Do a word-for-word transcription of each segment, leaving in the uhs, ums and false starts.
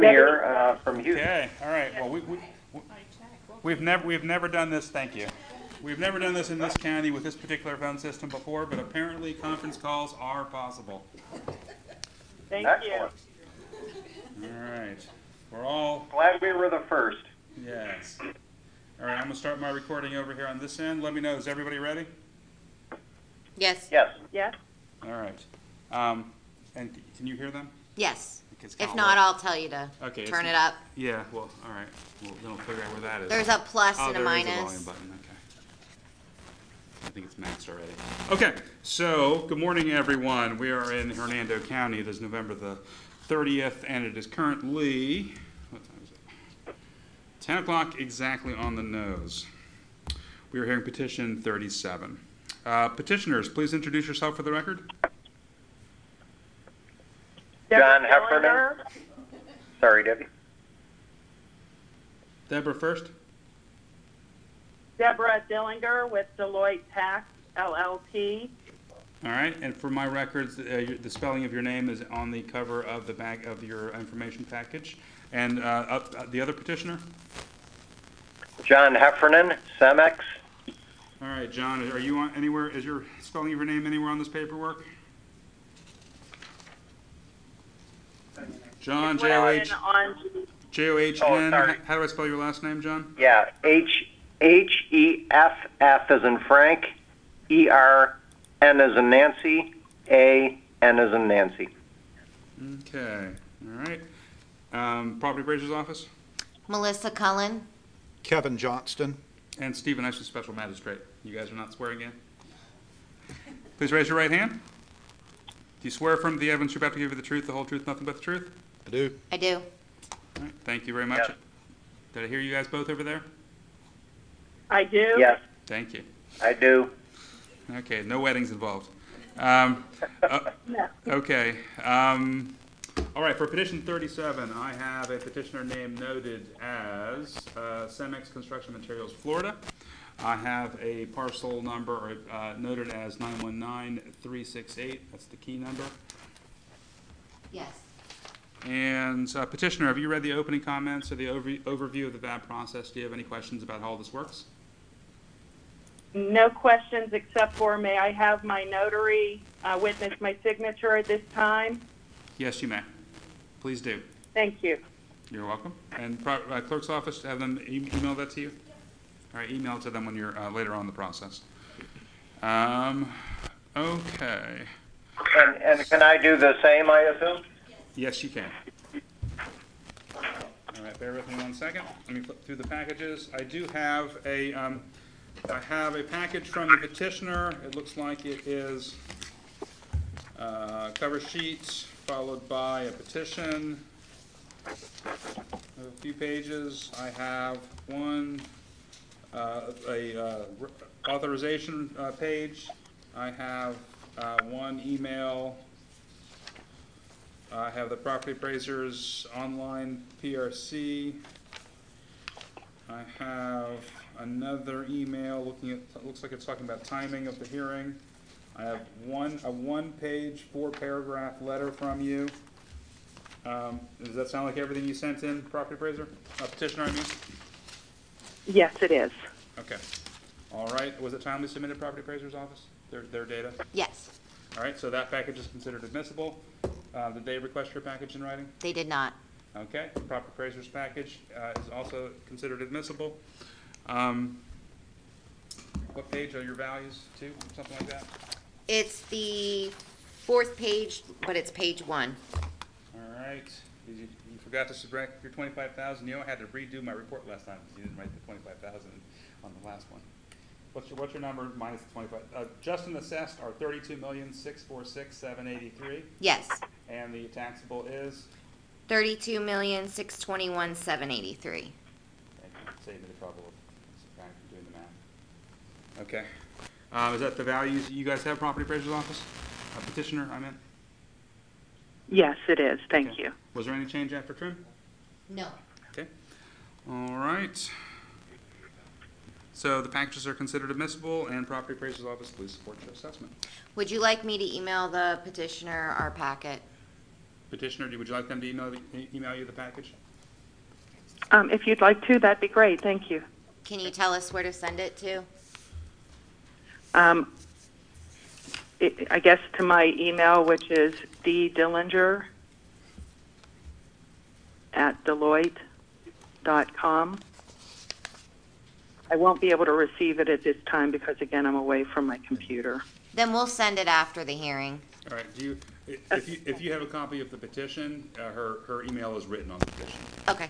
here uh, from Houston. Okay, all right. Well, we, we, we've never we've never done this. Thank you. We've never done this in this county with this particular phone system before, but apparently conference calls are possible. Thank Excellent. you. All right. We're all Glad we were the first. yes. All right. I'm gonna start my recording over here on this end. Let me know. Is everybody ready? Yes. Yes. Yes? All right. Um, and can you hear them? Yes. It's If kinda not, low. I'll tell you to Okay, turn it's- it up. Yeah. Well, all right. We'll, then we'll figure out where that is. There's a plus Oh, and a there is minus. a volume button. Okay. I think it's maxed already. Okay, so good morning, everyone. We are in Hernando County. It is November the thirtieth, and it is currently, what time is it? ten o'clock exactly on the nose. We are hearing petition thirty-seven. Uh, petitioners, please introduce yourself for the record. John Deborah Heffernan. Dillinger. Sorry, Debbie. Deborah first. Deborah Dillinger with Deloitte Tax L L P. All right, and for my records, uh, your- the spelling of your name is on the cover of the back of your information package. And uh, up, uh, the other petitioner? John Heffernan, Cemex. All right, John, are you on anywhere, is your spelling of your name anywhere on this paperwork? John, J O H, Went on, J O H Oh, N, sorry. how do I spell your last name, John? Yeah, H H E F F as in Frank, E R N as in Nancy, A N as in Nancy. Okay, all right. Um, Property Appraiser's Office? Melissa Cullen. Kevin Johnston. And Stephen Esch, Special Magistrate. You guys are not swearing in? Please raise your right hand. Do you swear affirm the evidence you're about to give you the truth, the whole truth, nothing but the truth? I do. I do. All right, thank you very much. Yes. Did I hear you guys both over there? I do. Yes, Thank you. I do. Okay, no weddings involved. Um, uh, No. okay. Um, all right, for petition thirty-seven, I have a petitioner name noted as uh, Cemex Construction Materials, Florida. I have a parcel number or, uh, noted as nine one nine three six eight. That's the key number. Yes. And uh, petitioner, have you read the opening comments or the over overview of the V A B process? Do you have any questions about how all this works? No questions except for, may I have my notary uh, witness my signature at this time? Yes, you may. Please do. Thank you. You're welcome. And pro- uh, clerk's office, have them e- email that to you? All right, email it to them when you're uh, later on in the process. Um, okay. And, and can I do the same, I assume? Yes, you can. All right, bear with me one second. Let me flip through the packages. I do have a, um, I have a package from the petitioner. It looks like it is uh, cover sheet followed by a petition. A few pages. I have one, uh, a uh, authorization uh, page. I have uh, one email. I have the property appraiser's online P R C. I have another email looking at, looks like it's talking about timing of the hearing. I have one, a one-page, four-paragraph letter from you. Um, does that sound like everything you sent in, property appraiser? Uh, petitioner, I mean? Yes, it is. Okay. All right. Was it timely submitted, property appraiser's office, their, their data? Yes. All right, so that package is considered admissible. Uh, did they request your package in writing? They did not. Okay, proper appraiser's package uh, is also considered admissible. Um, what page are your values to, something like that? It's the fourth page, but it's page one. All right, Did you, you forgot to subtract your twenty-five thousand. You know, I had to redo my report last time because you didn't write the twenty-five thousand on the last one. What's your, what's your number minus the twenty-five? Uh, Justin assessed are thirty-two million six four six seven eighty-three, Yes. and the taxable is. Thirty-two million six twenty-one seven eighty-three. Thank you. Save me the trouble of subtracting, doing the math. Okay. Um, is that the values you guys have, property appraiser's office? Uh, petitioner, I meant. Yes, it is. Thank Okay. you. Was there any change after trim? No. Okay. All right. So the packages are considered admissible, and property appraiser's office, please support your assessment. Would you like me to email the petitioner our packet? petitioner, would you like them to email, email you the package? Um, if you'd like to, that'd be great. Thank you. Can you tell us where to send it to? Um, it, I guess to my email, which is ddillinger at deloitte dot com. I won't be able to receive it at this time because, again, I'm away from my computer. Then we'll send it after the hearing. All right, do you, if you, if you have a copy of the petition, uh, her, her email is written on the petition. Okay.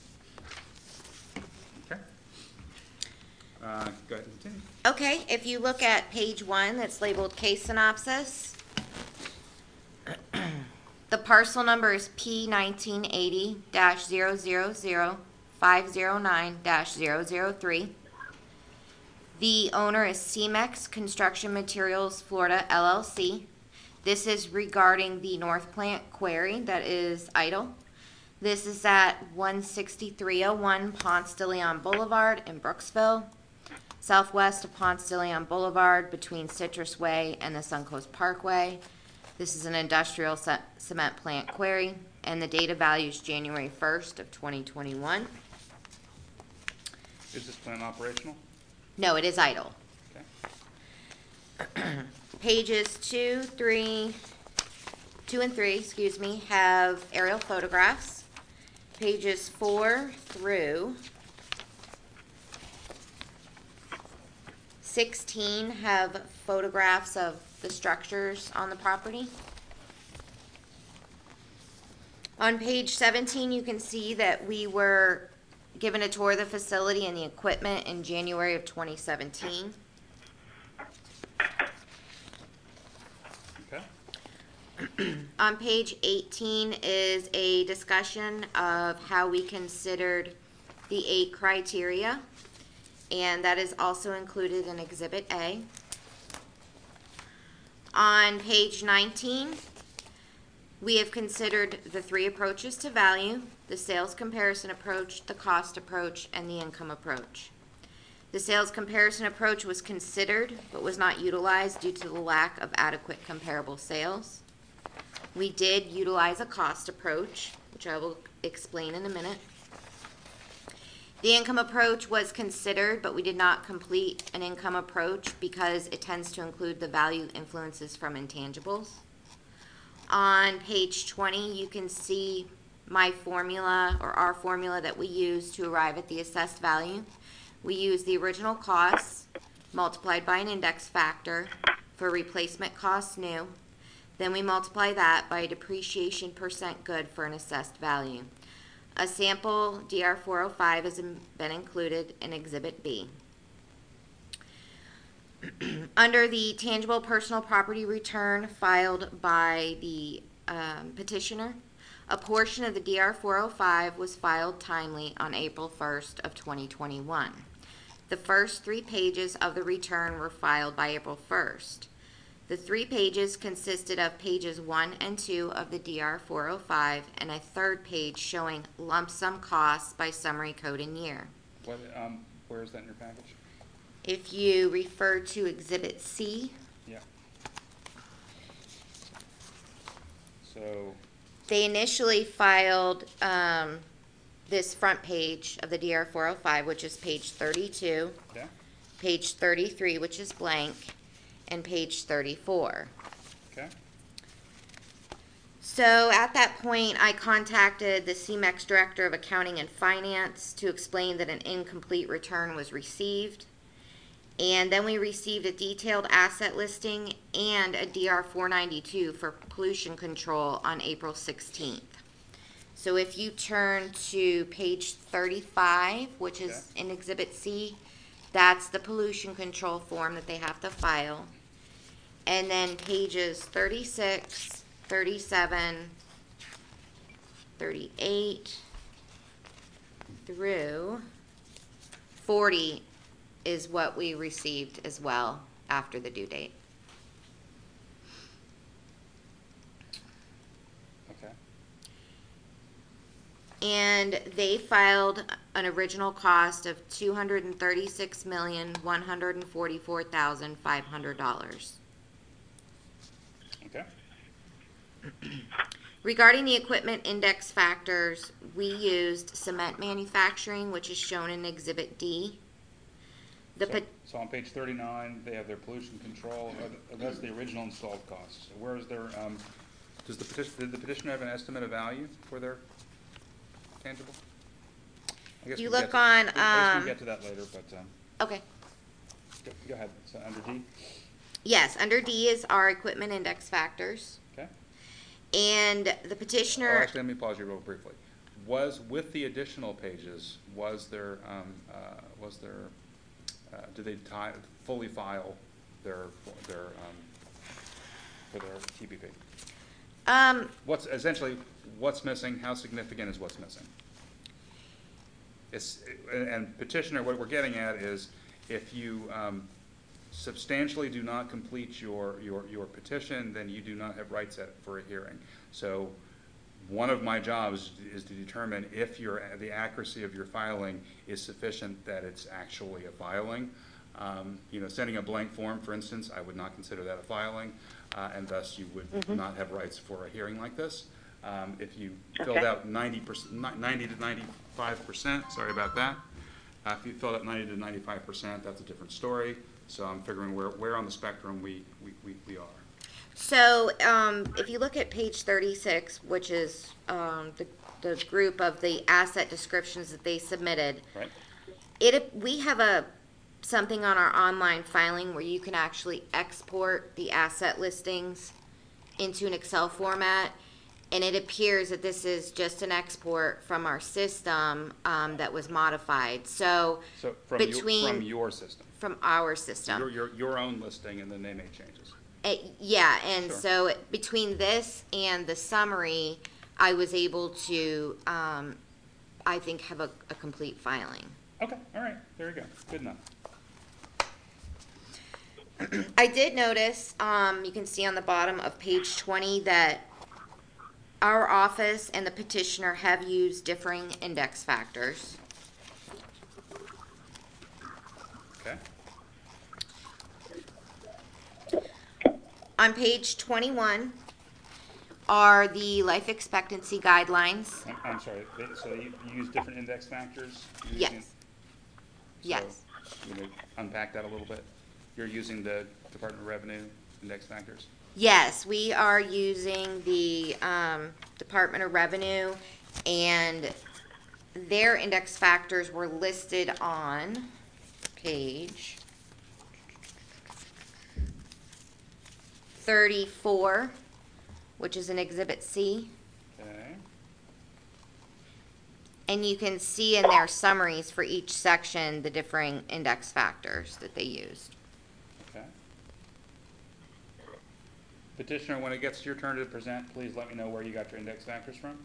Okay. Uh, go ahead and continue. Okay, if you look at page one that's labeled case synopsis, the parcel number is P nineteen eighty dash zero zero zero five zero nine dash zero zero three. The owner is C-Mex Construction Materials Florida L L C. This is regarding the North Plant Quarry that is idle. This is at one sixty-three oh one Ponce de Leon Boulevard in Brooksville, southwest of Ponce de Leon Boulevard between Citrus Way and the Suncoast Parkway. This is an industrial ce- cement plant quarry, and the data value is January first of twenty twenty-one. Is this plan operational? No, it is idle. Okay. Pages two, three, two and three, excuse me, have aerial photographs. Pages four through sixteen have photographs of the structures on the property. On page seventeen, you can see that we were given a tour of the facility and the equipment in January of twenty seventeen. Okay. On page eighteen is a discussion of how we considered the eight criteria, and that is also included in Exhibit A. On page nineteen, we have considered the three approaches to value: the sales comparison approach, the cost approach, and the income approach. The sales comparison approach was considered but was not utilized due to the lack of adequate comparable sales. We did utilize a cost approach, which I will explain in a minute. The income approach was considered, but we did not complete an income approach because it tends to include the value influences from intangibles. On page twenty, you can see my formula, or our formula that we use to arrive at the assessed value. We use the original costs multiplied by an index factor for replacement costs new. Then we multiply that by a depreciation percent good for an assessed value. A sample D R four oh five has been included in Exhibit B. Under the tangible personal property return filed by the um, petitioner, a portion of the D R four oh five was filed timely on April first of twenty twenty-one. The first three pages of the return were filed by April first. The three pages consisted of pages one and two of the D R four oh five and a third page showing lump sum costs by summary code and year. What, um, where is that in your package? If you refer to Exhibit C, Yeah. So, they initially filed um, this front page of the D R four oh five, which is page thirty-two, yeah, page thirty-three, which is blank, and page thirty-four. okay, So at that point, I contacted the C-MEX Director of Accounting and Finance to explain that an incomplete return was received. And then we received a detailed asset listing and a D R four ninety-two for pollution control on April sixteenth. So if you turn to page thirty-five, which is in Exhibit C, that's the pollution control form that they have to file. And then pages thirty-six, thirty-seven, thirty-eight through forty is what we received as well after the due date. okay, And they filed an original cost of two hundred thirty-six million, one hundred forty-four thousand, five hundred dollars. okay, Regarding the equipment index factors, we used cement manufacturing, which is shown in Exhibit D. The So, pot- so on page thirty-nine, they have their pollution control, uh, th- that's the original installed costs. So where is their, um, does the petition, did the petitioner have an estimate of value for their tangible? I guess You we can look get to- on, I guess we can um, get to that later, but, um, okay. go, go ahead, so under D, Yes, under D is our equipment index factors. okay? And the Oh, petitioner, actually, let me pause you real briefly. Was, with the additional pages, was there, um, uh, was there, uh, did they ti- fully file their, their, um, for their T P P? um, What's, essentially, what's missing, how significant is what's missing? It's, and petitioner, what we're getting at is, if you, um, substantially do not complete your, your, your petition, then you do not have rights at, for a hearing. So, one of my jobs is to determine if your, the accuracy of your filing is sufficient that it's actually a filing. Um, you know, sending a blank form, for instance, I would not consider that a filing, uh, and thus you would not have rights for a hearing like this. Um, if you filled Okay. out ninety percent, ninety to ninety-five percent, sorry about that. Uh, if you filled out ninety to ninety-five percent, that's a different story. So I'm figuring where, where on the spectrum we, we, we, we are. so, um, if you look at page thirty-six, which is, um, the, the group of the asset descriptions that they submitted, Right? it, we have a, something on our online filing where you can actually export the asset listings into an Excel format. And it appears that this is just an export from our system, um, that was modified. So, So from your, between, from your system, from our system. your, your, your own listing, and then they make changes. Uh, yeah, and Sure. so between this and the summary, I was able to, um, I think, have a, a complete filing. Okay, all right, there you go, good enough. I did notice, um, you can see on the bottom of page twenty that our office and the petitioner have used differing index factors. Okay, On page twenty-one are the life expectancy guidelines. I'm, I'm sorry, they- so you, you use different index factors? You're Yes. using- Yes. So, you know, unpack that a little bit? You're using the Department of Revenue index factors? Yes, we are using the um, Department of Revenue, and their index factors were listed on page thirty-four, which is in Exhibit C. Okay, And you can see in their summaries for each section the differing index factors that they used. okay. Petitioner, when it gets your turn to present, please let me know where you got your index factors from.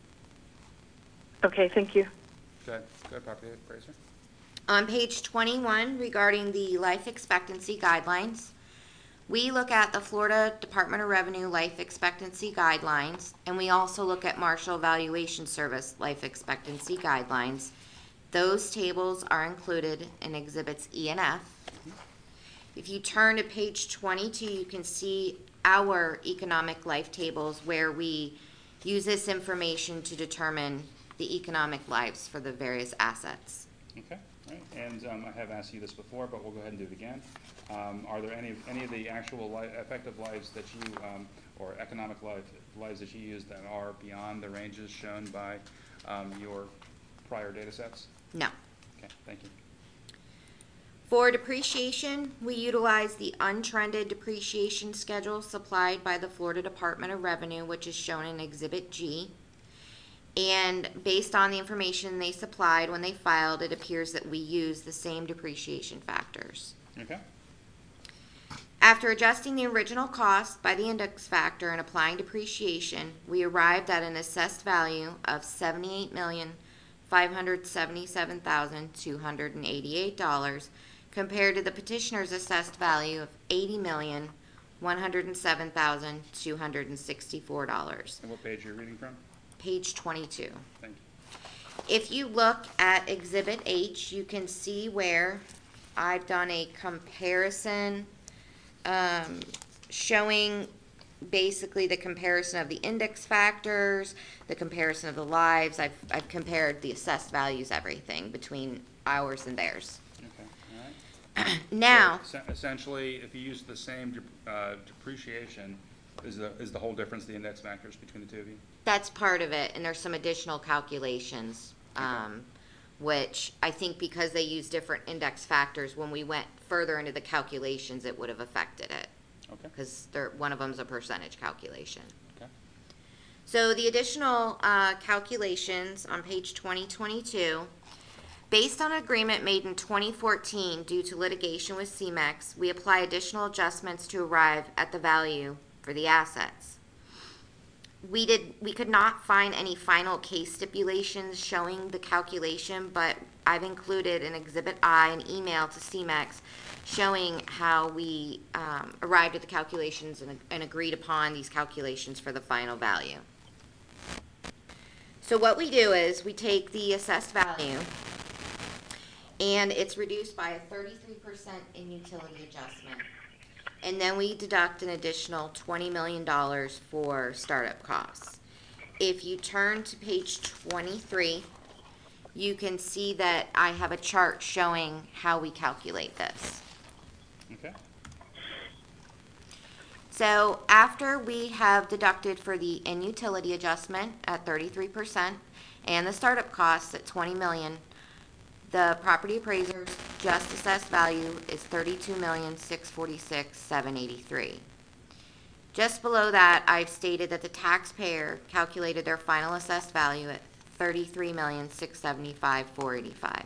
Okay, thank you. Go ahead, go ahead, property appraiser. On page twenty-one, regarding the life expectancy guidelines, we look at the Florida Department of Revenue life expectancy guidelines, and we also look at Marshall Valuation Service life expectancy guidelines. Those tables are included in Exhibits E and F. If you turn to page twenty-two, you can see our economic life tables where we use this information to determine the economic lives for the various assets. Okay, all right, and um, I have asked you this before, but we'll go ahead and do it again. Um, Are there any, any of the actual li- effective lives that you, um, or economic life, lives that you use that are beyond the ranges shown by um, your prior data sets? No. Okay, thank you. For depreciation, we utilize the untrended depreciation schedule supplied by the Florida Department of Revenue, which is shown in Exhibit G. And based on the information they supplied when they filed, it appears that we use the same depreciation factors. Okay, After adjusting the original cost by the index factor and applying depreciation, we arrived at an assessed value of seventy-eight million, five hundred seventy-seven thousand, two hundred eighty-eight dollars compared to the petitioner's assessed value of eighty million, one hundred seven thousand, two hundred sixty-four dollars. and what page are you reading from? Page twenty-two. Thank you. If you look at Exhibit H, you can see where I've done a comparison um, showing basically the comparison of the index factors, the comparison of the lives. I've, I've compared the assessed values, everything between ours and theirs. Okay, all right. Now, So, es- essentially, if you use the same dep- uh, depreciation, is the, is the whole difference the index factors between the two of you? that's part of it, and there's some additional calculations, um, which I think because they use different index factors, when we went further into the calculations, it would have affected it. Okay. Because they're, one of them's a percentage calculation. Okay. So the additional uh, calculations on page twenty twenty-two, based on an agreement made in twenty fourteen due to litigation with C M E X, we apply additional adjustments to arrive at the value for the assets. We did, we could not find any final case stipulations showing the calculation, but I've included in Exhibit I an email to C M E X showing how we um, arrived at the calculations and, and agreed upon these calculations for the final value. So what we do is we take the assessed value and it's reduced by a thirty-three percent in utility adjustment. And then we deduct an additional twenty million dollars for startup costs. If you turn to page twenty-three, you can see that I have a chart showing how we calculate this. Okay. So after we have deducted for the in-utility adjustment at thirty-three percent and the startup costs at twenty million dollars, the property appraiser's just assessed value is thirty-two million, six forty-six, seven eighty-three. Just below that, I've stated that the taxpayer calculated their final assessed value at thirty-three million, six seventy-five, four eighty-five.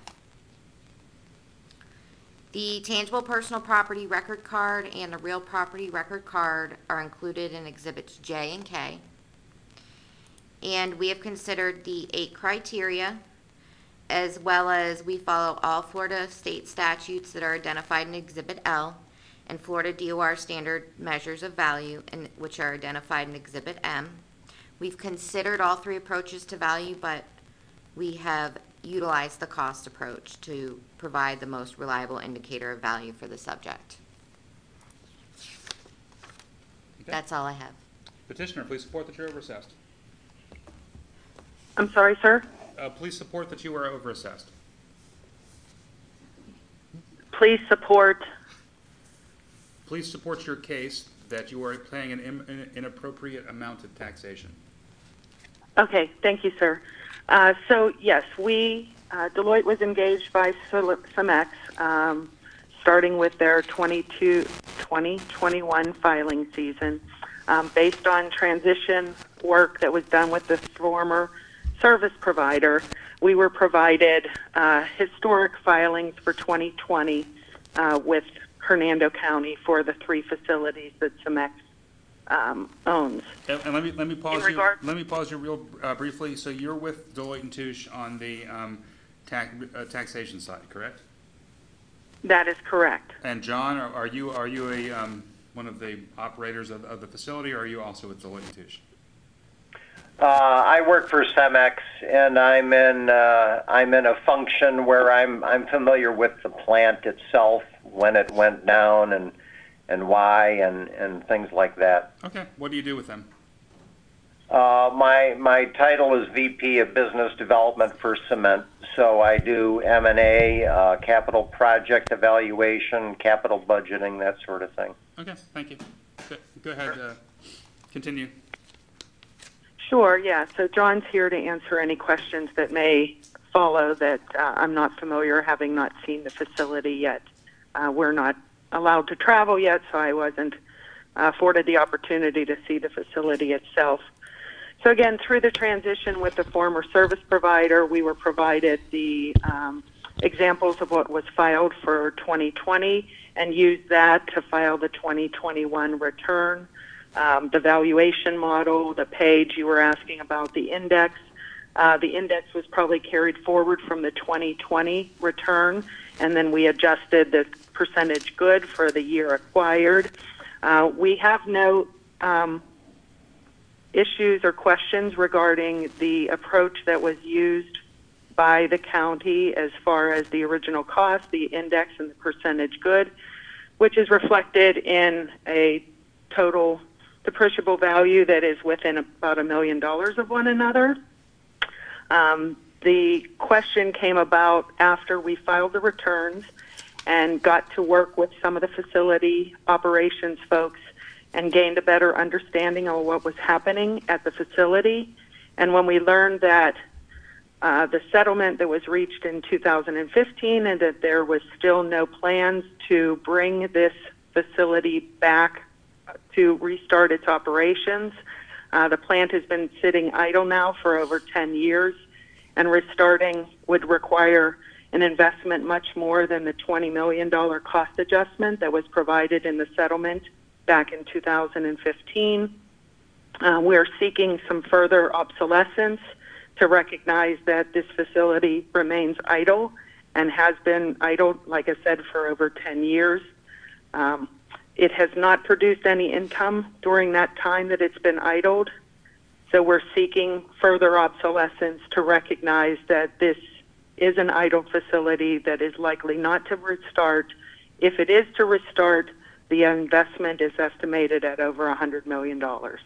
The tangible personal property record card and the real property record card are included in Exhibits J and K. And we have considered the eight criteria, as well as we follow all Florida state statutes that are identified in Exhibit L and Florida D O R standard measures of value, and which are identified in Exhibit M. We've considered all three approaches to value, but we have utilized the cost approach to provide the most reliable indicator of value for the subject. Okay. That's all I have. Petitioner, please support that you're overassessed. I'm sorry, sir? Uh, please support that you are overassessed. Please support. Please support your case that you are paying an im- an inappropriate amount of taxation. Okay, thank you, sir. Uh, so, yes, we, uh, Deloitte was engaged by C M E X, um, starting with their twenty-two, twenty twenty-one filing season, um, based on transition work that was done with the former service provider. We were provided uh, historic filings for twenty twenty uh, with Hernando County for the three facilities that C M E X um, owns. And, and let me let me pause you. regard- Let me pause you real uh, briefly. So you're with Deloitte and Touche on the um, tax, uh, taxation side, correct? That is correct. And John, are, are you are you a um, one of the operators of, of the facility, or are you also with Deloitte and Touche? Uh, I work for C M E X, and I'm in uh, I'm in a function where I'm I'm familiar with the plant itself, when it went down, and and why, and, and things like that. Okay. What do you do with them? Uh, my my title is V P of Business Development for Cement, so I do M and A, uh, capital project evaluation, capital budgeting, that sort of thing. Okay. Thank you. Go, go ahead. Uh, continue. Sure, yeah. So John's here to answer any questions that may follow that uh, I'm not familiar, having not seen the facility yet. Uh, we're not allowed to travel yet, so I wasn't uh, afforded the opportunity to see the facility itself. So again, through the transition with the former service provider, we were provided the um, examples of what was filed for twenty twenty and used that to file the twenty twenty-one return. Um, the valuation model, the page you were asking about, the index. Uh, the index was probably carried forward from the twenty twenty return, and then we adjusted the percentage good for the year acquired. Uh, we have no um, issues or questions regarding the approach that was used by the county as far as the original cost, the index, and the percentage good, which is reflected in a total depreciable value that is within about a million dollars of one another. Um, the question came about after we filed the returns and got to work with some of the facility operations folks and gained a better understanding of what was happening at the facility. And when we learned that uh, the settlement that was reached in two thousand fifteen and that there was still no plans to bring this facility back to restart its operations, uh, the plant has been sitting idle now for over ten years, and restarting would require an investment much more than the twenty million dollars cost adjustment that was provided in the settlement back in two thousand fifteen. Uh, we're seeking some further obsolescence to recognize that this facility remains idle and has been idle, like I said, for over ten years. Um, it has not produced any income during that time that it's been idled. So we're seeking further obsolescence to recognize that this is an idle facility that is likely not to restart. If it is to restart, the investment is estimated at over one hundred million dollars.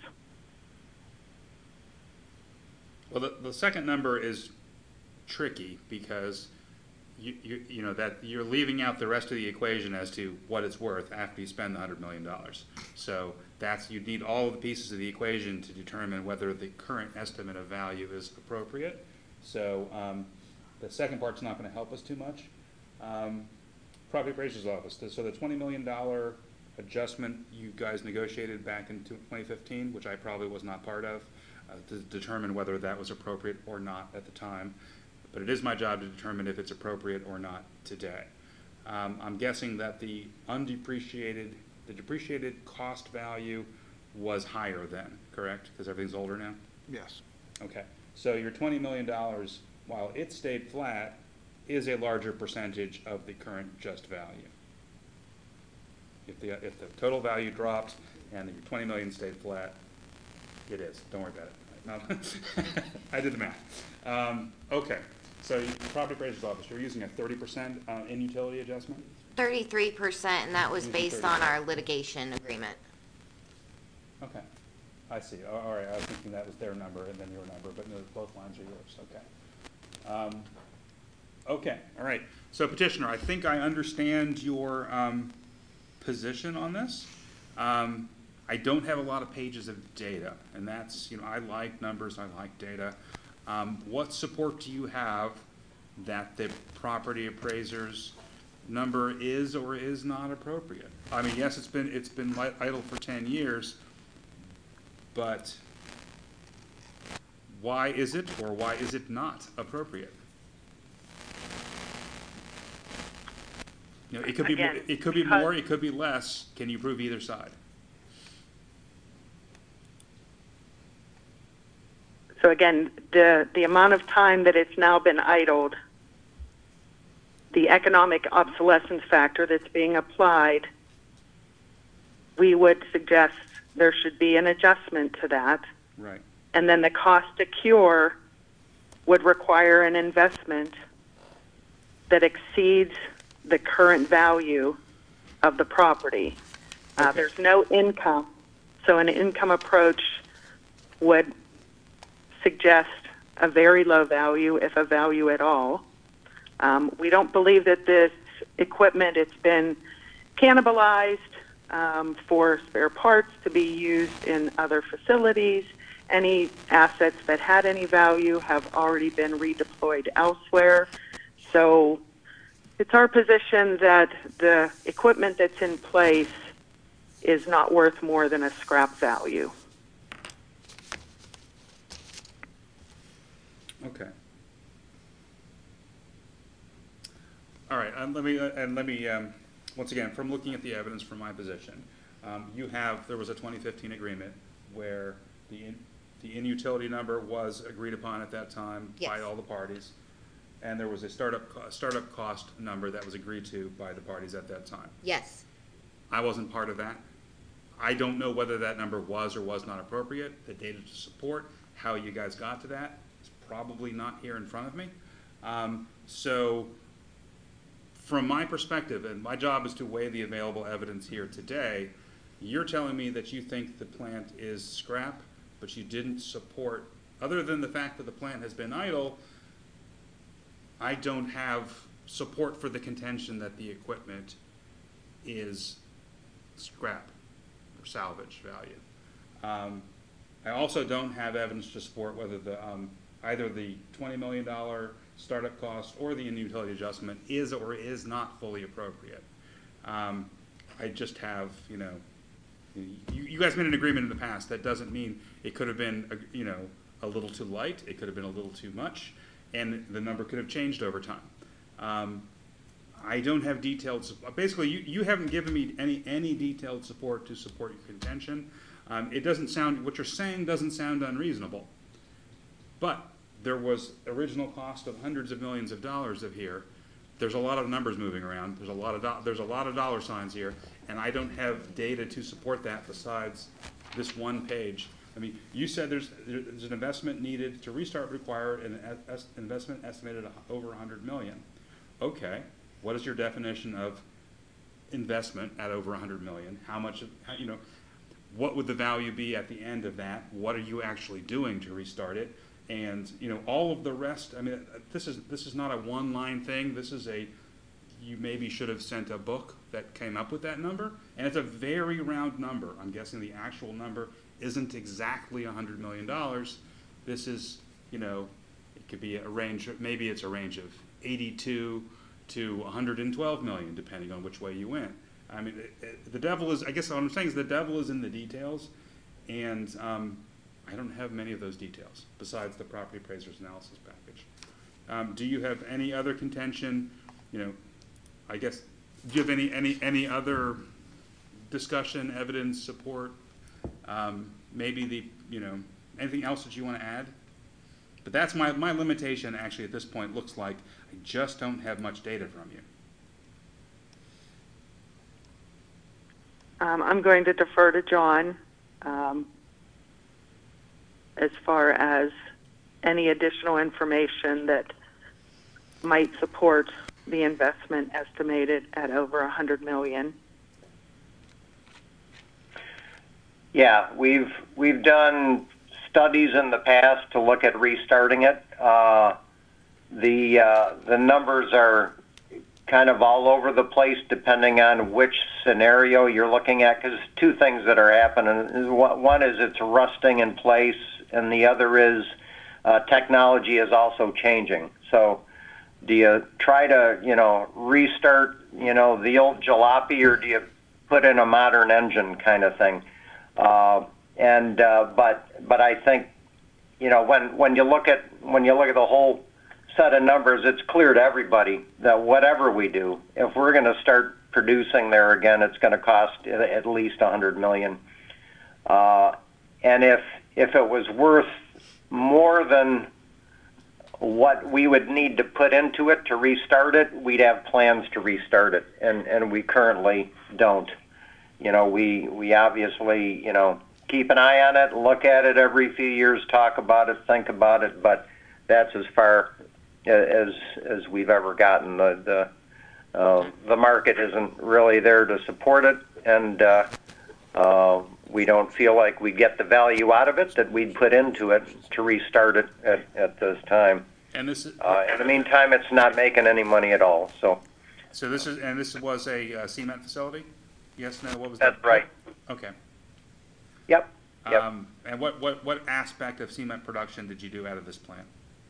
Well, the, the second number is tricky because you, you, you know that you're leaving out the rest of the equation as to what it's worth after you spend the one hundred million dollars. So that's, you need all of the pieces of the equation to determine whether the current estimate of value is appropriate. So um, the second part's not going to help us too much. Um, Property Appraiser's Office. So the twenty million dollars adjustment you guys negotiated back in twenty fifteen, which I probably was not part of, uh, to determine whether that was appropriate or not at the time. But it is my job to determine if it's appropriate or not today. Um, I'm guessing that the undepreciated, the depreciated cost value was higher then, correct? Because everything's older now? Yes. Okay. So your twenty million dollars, while it stayed flat, is a larger percentage of the current just value. If the, if the total value dropped and your twenty million stayed flat, it is. Don't worry about it. No. I did the math. Um, okay. So you- Property Appraiser's Office, you're using a thirty percent uh, in utility adjustment? Thirty-three percent, and that was Mhm, based on our litigation agreement. Okay. I see. A- All right. I was thinking that was their number and then your number, but no, both lines are yours. Okay. Um, okay. All right. So petitioner, I think I understand your um, position on this. Um, I don't have a lot of pages of data, and that's, you know, I like numbers, I like data. Um, what support do you have that the property appraiser's number is or is not appropriate? I mean, yes, it's been, it's been li- idle for ten years, but why is it or why is it not appropriate? You know, it could be, mo- Again, it could be because- more, it could be less. Can you prove either side? So again, the, the amount of time that it's now been idled, the economic obsolescence factor that's being applied, we would suggest there should be an adjustment to that. Right. And then the cost to cure would require an investment that exceeds the current value of the property. Uh, Okay. there's no income, so an income approach would suggest a very low value, if a value at all. Um, we don't believe that this equipment, it's been cannibalized um, for spare parts to be used in other facilities. Any assets that had any value have already been redeployed elsewhere. So it's our position that the equipment that's in place is not worth more than a scrap value. Okay. All right, and let me, uh, and let me, um, once again, from looking at the evidence from my position, um, you have, there was a twenty fifteen agreement where the, in- the in-utility number was agreed upon at that time by Yes. all the parties, and there was a startup, co- startup cost number that was agreed to by the parties at that time. Yes. I wasn't part of that. I don't know whether that number was or was not appropriate. The data to support how you guys got to that is probably not here in front of me. Um, so from my perspective, and my job is to weigh the available evidence here today, You're telling me that you think the plant is scrap, but you didn't support, other than the fact that the plant has been idle, I don't have support for the contention that the equipment is scrap or salvage value. Um, I also don't have evidence to support whether the um, either the twenty million dollars startup cost or the in-utility adjustment is or is not fully appropriate. Um, I just have, you know, you, you guys made an agreement in the past. That doesn't mean it could have been, a, you know, a little too light. It could have been a little too much, and the number could have changed over time. Um, I don't have detailed, basically you, you haven't given me any, any detailed support to support your contention. Um, it doesn't sound, what you're saying doesn't sound unreasonable. But there was original cost of hundreds of millions of dollars of here. There's a lot of numbers moving around. There's a lot of, do there's a lot of dollar signs here, and I don't have data to support that besides this one page. I mean, you said there's, there's an investment needed to restart required and an es investment estimated over one hundred million. Okay, what is your definition of investment at over one hundred million? How much, of, how, you know, what would the value be at the end of that? What are you actually doing to restart it? And, you know, all of the rest, I mean, this is, this is not a one-line thing. This is a, you maybe should have sent a book that came up with that number. And it's a very round number. I'm guessing the actual number isn't exactly one hundred million dollars. This is, you know, it could be a range, of, maybe it's a range of eighty-two to one hundred twelve million, depending on which way you went. I mean, it, it, the devil is, I guess what I'm saying is the devil is in the details, and um, I don't have many of those details besides the property appraiser's analysis package. Um, do you have any other contention, you know, I guess, do you have any, any, any other discussion, evidence, support, um, maybe the, you know, anything else that you want to add? But that's my, my limitation actually at this point. Looks like I just don't have much data from you. Um, I'm going to defer to John um, as far as any additional information that might support the investment estimated at over one hundred million dollars. Yeah, we've we've done studies in the past to look at restarting it. Uh, the uh, the numbers are kind of all over the place depending on which scenario you're looking at, because two things that are happening. One is it's rusting in place, and the other is uh, technology is also changing. So do you try to, you know, restart, you know, the old jalopy, or do you put in a modern engine kind of thing? Uh, and uh, but but I think, you know, when when you look at when you look at the whole set of numbers, it's clear to everybody that whatever we do, if we're going to start producing there again, it's going to cost at least one hundred million dollars. Uh, and if if it was worth more than what we would need to put into it to restart it, we'd have plans to restart it, and and we currently don't. You know, we we obviously, you know, keep an eye on it, look at it every few years, talk about it, think about it, but that's as far as as we've ever gotten. The the uh, the market isn't really there to support it, and uh, uh, we don't feel like we get the value out of it that we'd put into it to restart it at, at this time. And this is, uh, in the meantime, it's not making any money at all. So, so this is, and this was a uh, cement facility? Yes, no, what was that's that? right. Okay. Yep. Yep. Um, and what, what, what aspect of cement production did you do out of this plant?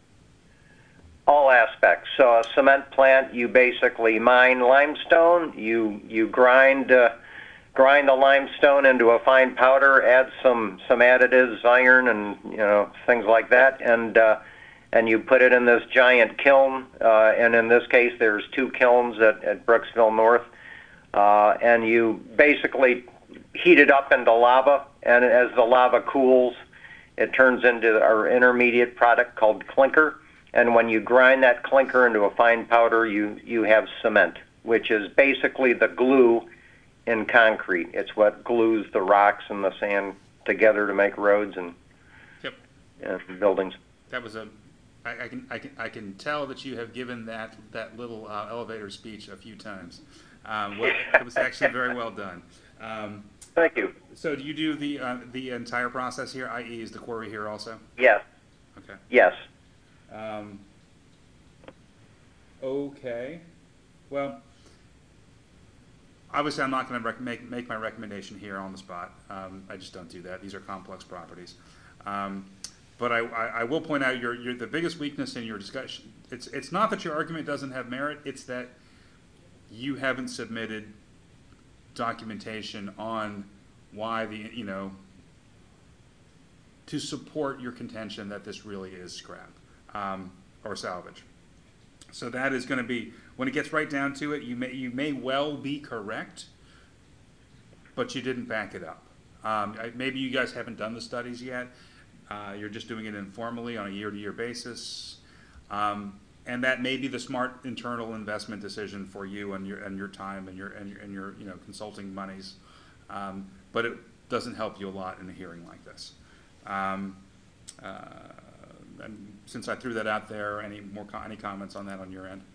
All aspects. So a cement plant, you basically mine limestone, you you grind uh, grind the limestone into a fine powder, add some some additives, iron, and you know things like that, and uh, and you put it in this giant kiln. Uh, and in this case, there's two kilns at, at Brooksville North, uh, and you basically heat it up into lava, and as the lava cools, it turns into our intermediate product called clinker. And when you grind that clinker into a fine powder, you, you have cement, which is basically the glue in concrete. It's what glues the rocks and the sand together to make roads and, Yep. and buildings. That was a, I, I can, I can, I can tell that you have given that, that little uh, elevator speech a few times. Um, well, it was actually very well done. Um, Thank you. So do you do the, uh, the entire process here, that is is the query here also? Yes. Okay. Yes. Um, okay. Well, obviously I'm not going to rec- make, make my recommendation here on the spot. Um, I just don't do that. These are complex properties. Um, but I, I, I will point out your, your, the biggest weakness in your discussion, it's, it's not that your argument doesn't have merit, it's that you haven't submitted documentation on why the, you know, to support your contention that this really is scrap um, or salvage. So that is going to be, when it gets right down to it, you may, you may well be correct, but you didn't back it up. Um, I, maybe you guys haven't done the studies yet. Uh, you're just doing it informally on a year-to-year basis. Um, and that may be the smart internal investment decision for you and your, and your time and your, and your, and your you know, consulting monies. Um, but it doesn't help you a lot in a hearing like this. Um, uh, and since I threw that out there, any more co- any comments on that on your end?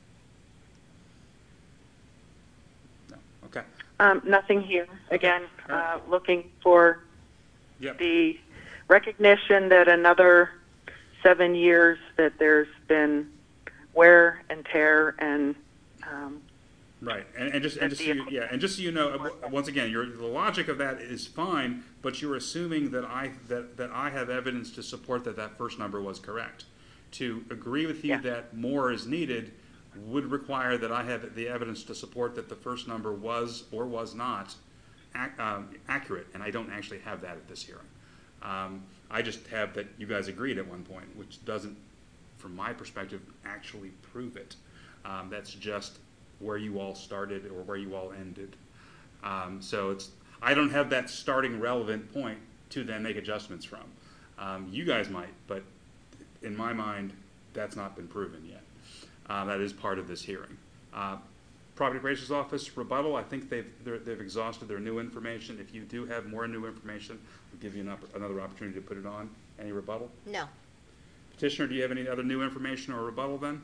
No. Okay. Um, nothing here. Okay. Again, All right. uh, looking for Yep. the recognition that another seven years that there's been wear and tear and um, Right, and, and just and just so you, yeah, and just so you know, w- once again, your the logic of that is fine, but you're assuming that I that, that I have evidence to support that that first number was correct. To agree with you Yeah. that more is needed would require that I have the evidence to support that the first number was or was not ac- um, accurate, and I don't actually have that at this hearing. Um, I just have that you guys agreed at one point, which doesn't, from my perspective, actually prove it. Um, that's just where you all started or where you all ended. Um, so it's, I don't have that starting relevant point to then make adjustments from. Um, you guys might, but in my mind, that's not been proven yet. Uh, that is part of this hearing. Uh, Property Appraiser's Office rebuttal, I think they've, they're- they've exhausted their new information. If you do have more new information, I'll give you an opp- another opportunity to put it on. Any rebuttal? No. Petitioner, do you have any other new information or rebuttal then?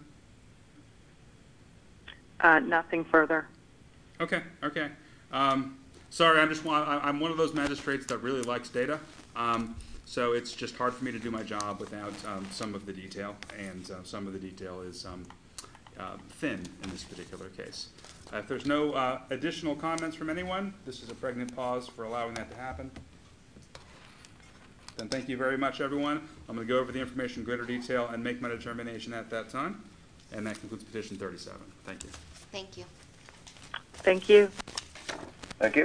uh, nothing further. Okay, okay. Um, sorry, I'm just one, I- I'm one of those magistrates that really likes data. Um, so it's just hard for me to do my job without um, some of the detail, and uh, some of the detail is um, uh, thin in this particular case. Uh, if there's no uh, additional comments from anyone, this is a pregnant pause for allowing that to happen. Then thank you very much, everyone. I'm going to go over the information in greater detail and make my determination at that time. And that concludes petition thirty-seven. Thank you. Thank you. Thank you.